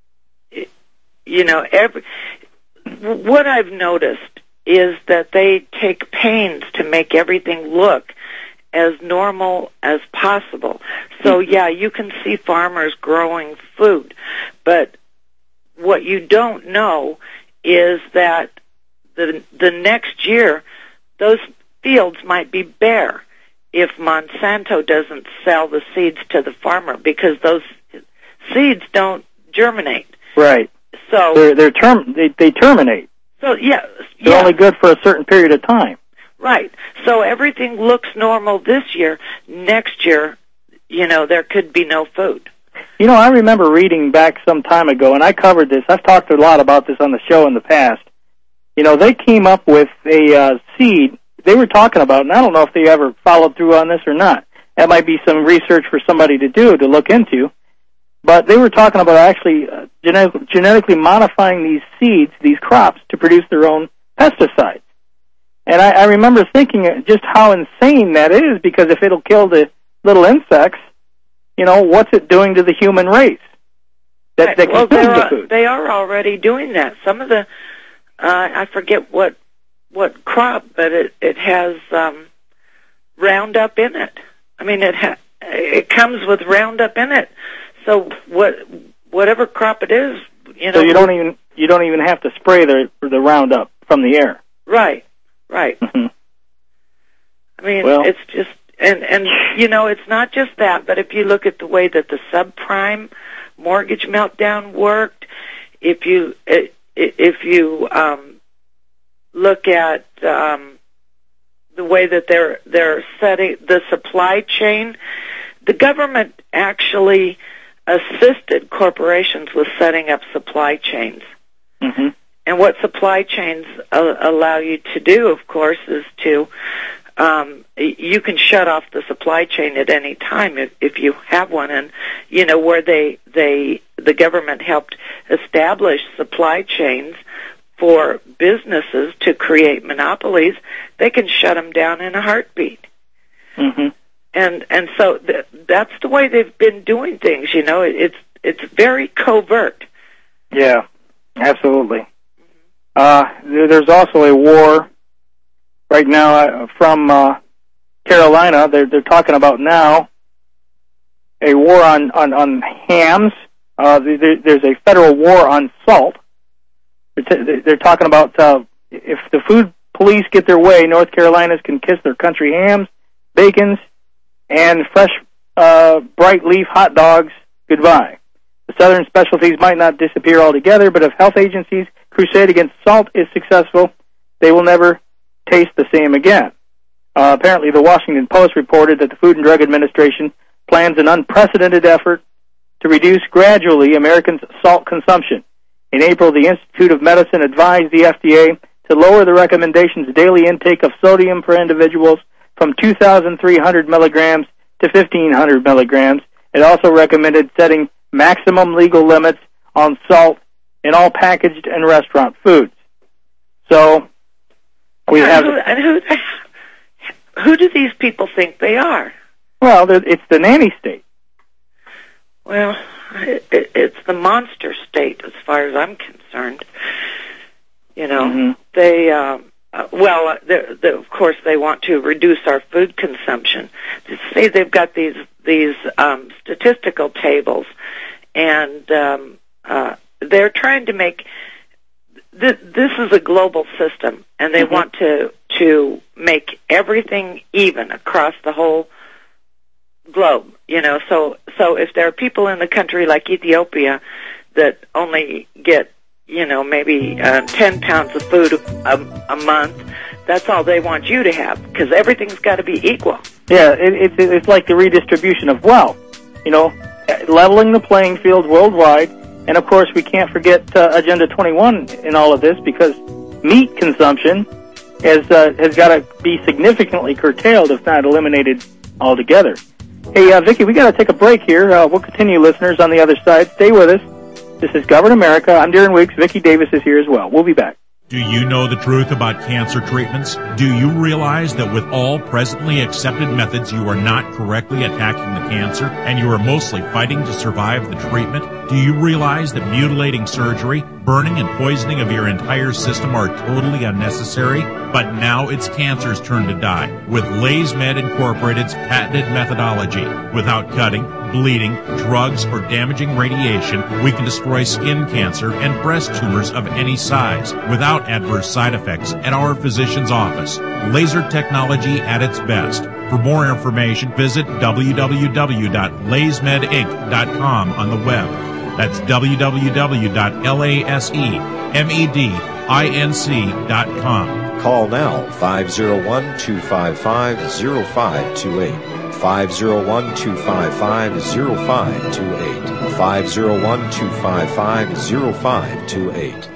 you know, every what I've noticed is that they take pains to make everything look as normal as possible. So, yeah, you can see farmers growing food, but what you don't know is that the the next year those fields might be bare if Monsanto doesn't sell the seeds to the farmer, because those seeds don't germinate. Right. So they're they're term they, they terminate. So yeah, They're yeah. only good for a certain period of time. Right. So everything looks normal this year. Next year, you know, there could be no food. You know, I remember reading back some time ago, and I covered this. I've talked a lot about this on the show in the past. You know, they came up with a uh, seed they were talking about, and I don't know if they ever followed through on this or not. That might be some research for somebody to do, to look into. But they were talking about actually uh, genetic, genetically modifying these seeds, these crops, to produce their own pesticides. And I, I remember thinking just how insane that is, because if it'll kill the little insects, you know, what's it doing to the human race that, that well, consumes the are, food? they are already doing that. Some of the, uh, I forget what what crop, but it it has um, Roundup in it. I mean, it ha- it comes with Roundup in it. So what whatever crop it is, you know. So you don't even you don't even have to spray the the Roundup from the air. Right, right. Mm-hmm. I mean, Well, it's just and and you know, it's not just that, but if you look at the way that the subprime mortgage meltdown worked, if you if you um, look at um, the way that they're they're setting the supply chain, the government actually assisted corporations with setting up supply chains. Mm-hmm. And what supply chains uh, allow you to do, of course, is to um, you can shut off the supply chain at any time if, if you have one. And you know, where they they the government helped establish supply chains for businesses to create monopolies, they can shut them down in a heartbeat. Mm-hmm. And and so th- that's the way they've been doing things. You know, it, it's it's very covert. Yeah, absolutely. Uh, there, there's also a war right now uh, from uh, Carolina. They're they're talking about now a war on on, on hams. Uh, there, there's a federal war on salt. They're, t- they're talking about uh, if the food police get their way, North Carolinas can kiss their country hams, bacons, and fresh, uh, bright leaf hot dogs goodbye. The southern specialties might not disappear altogether, but if health agencies' crusade against salt is successful, they will never taste the same again. Uh, apparently, the Washington Post reported that the Food and Drug Administration plans an unprecedented effort to reduce gradually Americans' salt consumption. In April, the Institute of Medicine advised the F D A to lower the recommendation's daily intake of sodium for individuals from two thousand three hundred milligrams to fifteen hundred milligrams. It also recommended setting maximum legal limits on salt in all packaged and restaurant foods. So we and have. Who, and who, who do these people think they are? Well, it's the nanny state. Well, it, it, it's the monster state as far as I'm concerned. You know, Mm-hmm. they, um, uh, well, uh, they're, they're, of course, they want to reduce our food consumption. To say they've got these these um, statistical tables, and um, uh, they're trying to make th- this is a global system, and they Mm-hmm. want to to make everything even across the whole globe. You know, so so if there are people in the country like Ethiopia that only get, you know, maybe uh, ten pounds of food a, a month, that's all they want you to have, because everything's got to be equal. Yeah, it, it's it's like the redistribution of wealth, you know, leveling the playing field worldwide. And, of course, we can't forget uh, Agenda twenty-one in all of this, because meat consumption has, uh, has got to be significantly curtailed, if not eliminated altogether. Hey, uh, Vicki, we got to take a break here. Uh, we'll continue, listeners, on the other side. Stay with us. This is Govern America. I'm Darren Weeks. Vicki Davis is here as well. We'll be back. Do you know the truth about cancer treatments? Do you realize that with all presently accepted methods, you are not correctly attacking the cancer, and you are mostly fighting to survive the treatment? Do you realize that mutilating surgery, burning and poisoning of your entire system are totally unnecessary? But now it's cancer's turn to die with LaysMed Incorporated's patented methodology. Without cutting, bleeding, drugs, or damaging radiation, we can destroy skin cancer and breast tumors of any size without adverse side effects at our physician's office. Laser technology at its best. For more information, visit w w w dot lays med inc dot com on the web. That's w w w dot laser med inc dot com. Call now, five oh one, two five five, oh five two eight. five oh one, two five five, oh five two eight. five oh one, two five five, oh five two eight.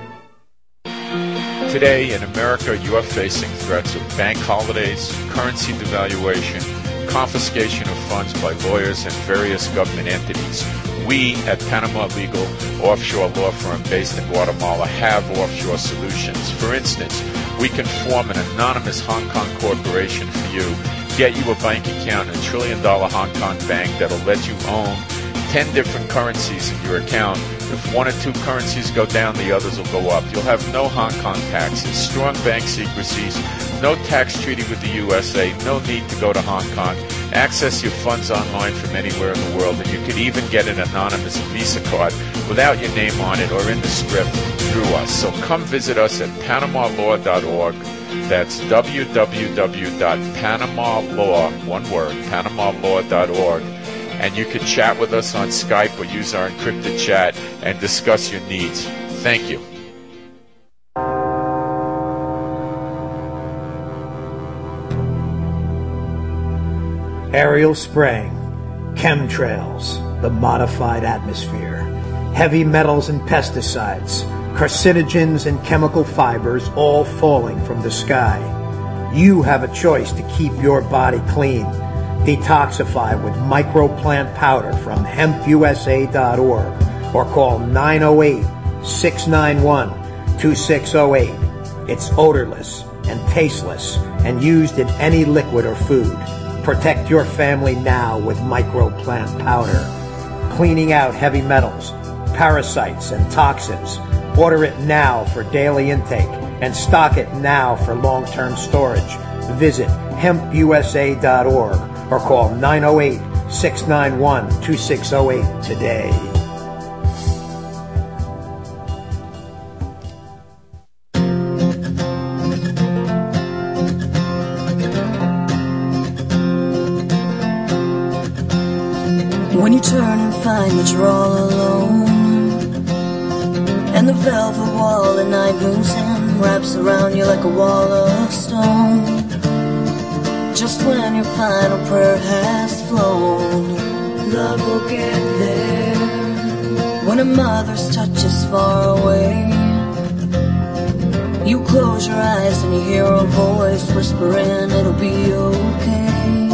Today in America, you are facing threats of bank holidays, currency devaluation, confiscation of funds by lawyers and various government entities. We at Panama Legal, offshore law firm based in Guatemala, have offshore solutions. For instance, we can form an anonymous Hong Kong corporation for you, get you a bank account in a trillion dollar Hong Kong bank that'll let you own ten different currencies in your account. If one or two currencies go down, the others will go up. You'll have no Hong Kong taxes, strong bank secrecies, no tax treaty with the U S A, no need to go to Hong Kong. Access your funds online from anywhere in the world, and you could even get an anonymous Visa card without your name on it or in the script through us. So come visit us at panama law dot org. That's w w w dot panama law, one word, panama law dot org. And you can chat with us on Skype or use our encrypted chat and discuss your needs. Thank you. Aerial spraying, chemtrails, the modified atmosphere, heavy metals and pesticides, carcinogens and chemical fibers all falling from the sky. You have a choice to keep your body clean. Detoxify with microplant powder from hemp u s a dot org or call nine oh eight, six nine one, two six oh eight. It's odorless and tasteless and used in any liquid or food. Protect your family now with microplant powder. Cleaning out heavy metals, parasites, and toxins. Order it now for daily intake and stock it now for long-term storage. Visit hemp u s a dot org or call nine oh eight, six nine one, two six oh eight today. When you turn and find that you're all alone, and the velvet wall at night moves in, wraps around you like a wall of stone. Just when your final prayer has flown, love will get there. When a mother's touch is far away, you close your eyes and you hear a voice whispering it'll be okay.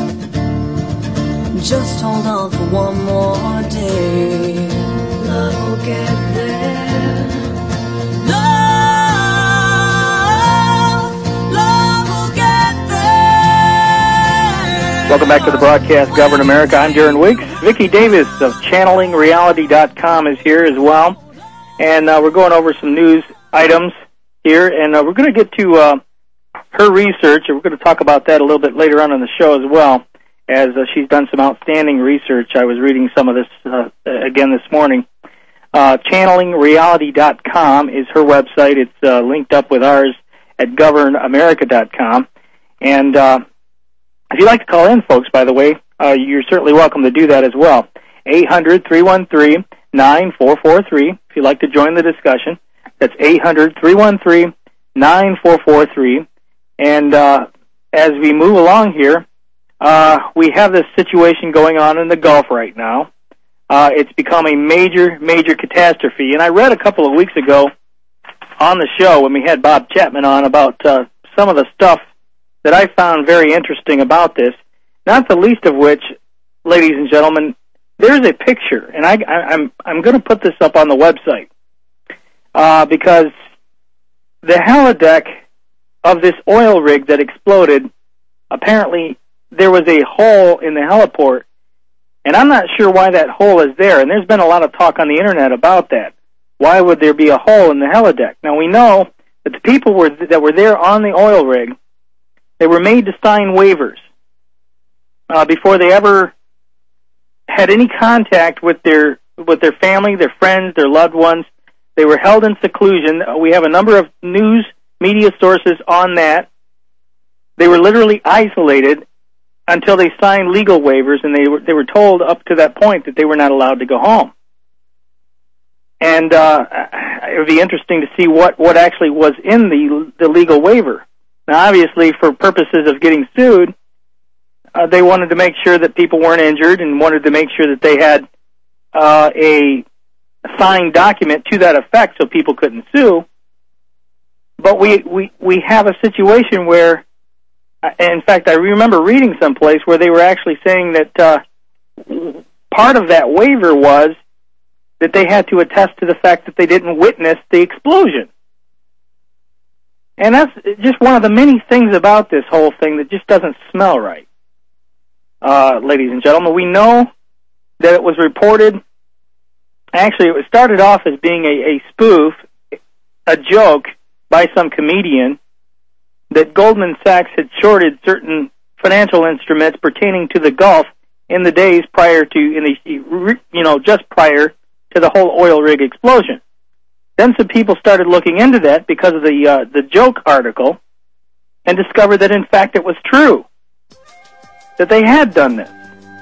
Just hold on for one more day. Love will get there. Love, love will get there. Welcome back to the broadcast, Govern America. I'm Darren Weeks. Vicki Davis of channeling reality dot com is here as well. And uh, we're going over some news items here, and uh, we're going to get to uh, her research, and we're going to talk about that a little bit later on in the show as well, as uh, she's done some outstanding research. I was reading some of this uh, again this morning. Uh, channeling reality dot com is her website. It's uh, linked up with ours at govern america dot com. And uh, if you'd like to call in, folks, by the way, uh, you're certainly welcome to do that as well. eight hundred, three one three, nine four four three. If you'd like to join the discussion, that's eight hundred, three one three, nine four four three. And uh, as we move along here, uh, we have this situation going on in the Gulf right now. Uh, it's become a major, major catastrophe. And I read a couple of weeks ago on the show when we had Bob Chapman on about uh, some of the stuff that I found very interesting about this, not the least of which, ladies and gentlemen, there's a picture, and I, I, I'm I'm going to put this up on the website uh, because the helideck of this oil rig that exploded, apparently there was a hole in the heliport, and I'm not sure why that hole is there, and there's been a lot of talk on the Internet about that. Why would there be a hole in the helideck? Now, we know that the people were, that were there on the oil rig, they were made to sign waivers uh, before they ever had any contact with their with their family, their friends, their loved ones. They were held in seclusion. We have a number of news media sources on that. They were literally isolated until they signed legal waivers, and they were they were told up to that point that they were not allowed to go home. And uh, it would be interesting to see what, what actually was in the the legal waiver. Now, obviously, for purposes of getting sued, uh, they wanted to make sure that people weren't injured and wanted to make sure that they had uh, a signed document to that effect so people couldn't sue. But we, we, we have a situation where, in fact, I remember reading someplace where they were actually saying that uh, part of that waiver was that they had to attest to the fact that they didn't witness the explosion. And that's just one of the many things about this whole thing that just doesn't smell right. Uh, ladies and gentlemen, we know that it was reported, actually it started off as being a, a spoof, a joke by some comedian, that Goldman Sachs had shorted certain financial instruments pertaining to the Gulf in the days prior to, in the, you know, just prior to the whole oil rig explosion. Then some people started looking into that because of the uh, the joke article and discovered that, in fact, it was true, that they had done this.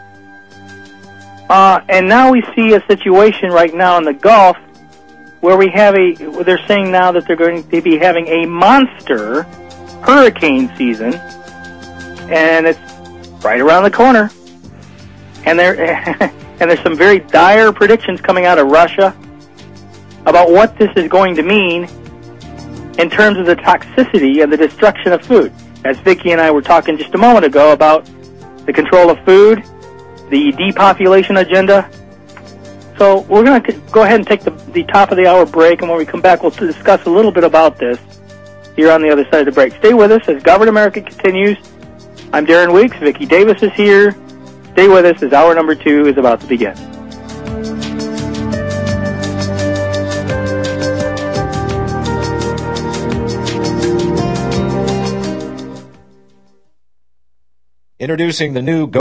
Uh, and now we see a situation right now in the Gulf where we have a, where they're saying now that they're going to be having a monster hurricane season, and it's right around the corner. And there, and there's some very dire predictions coming out of Russia about what this is going to mean in terms of the toxicity and the destruction of food. As Vicki and I were talking just a moment ago about the control of food, the depopulation agenda. So we're going to go ahead and take the, the top of the hour break, and when we come back, we'll discuss a little bit about this here on the other side of the break. Stay with us as Govern America continues. I'm Darren Weeks. Vicki Davis is here. Stay with us as hour number two is about to begin. Introducing the new